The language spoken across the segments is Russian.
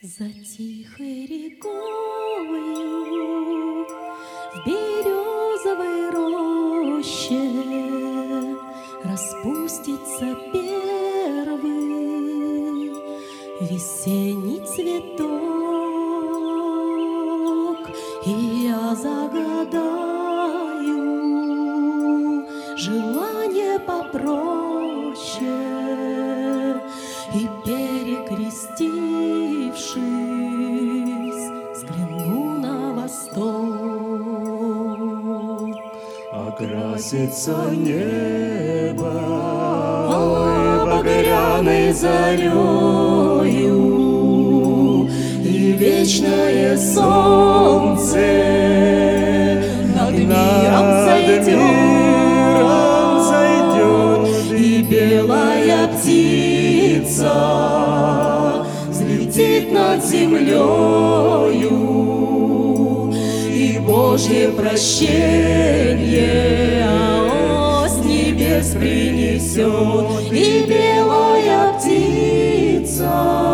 За тихой рекою в березовой роще распустится первый весенний цветок, и я загадаю желание попроще, и перекрестившись, взгляну на восток. Окрасится небо багряной зарею, и вечное солнце над миром зайдет, и белая птица взлетит над землею, и Божье прощение с небес принесет, и белая птица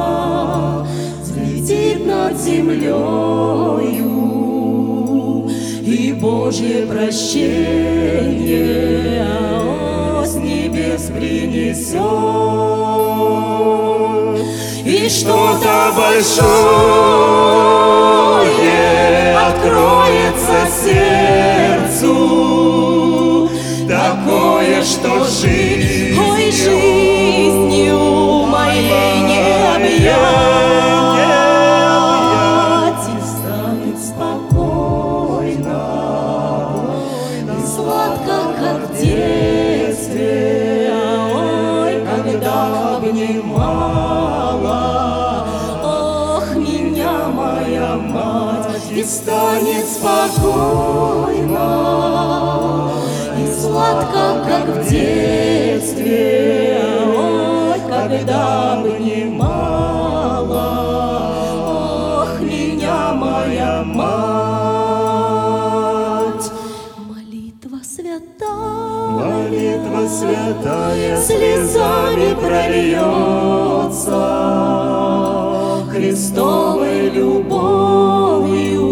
взлетит над землею, и Божье прощение с небес принесет, и что-то большое откроется сердцу, такое, что жизнью моей не объять, и станет спокойно и сладко, как в детстве, когда обнимала меня моя мать, и станет спокойно и сладко, как в детстве, когда обнимала меня моя мать. Молитва святая слезами прольется, Христовой любовью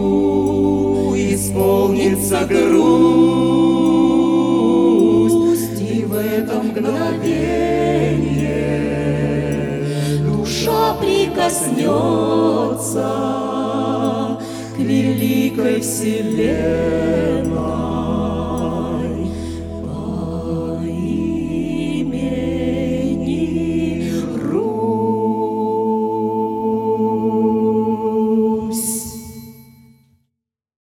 исполнится грусть, и в это мгновенье душа прикоснется к великой вселенной,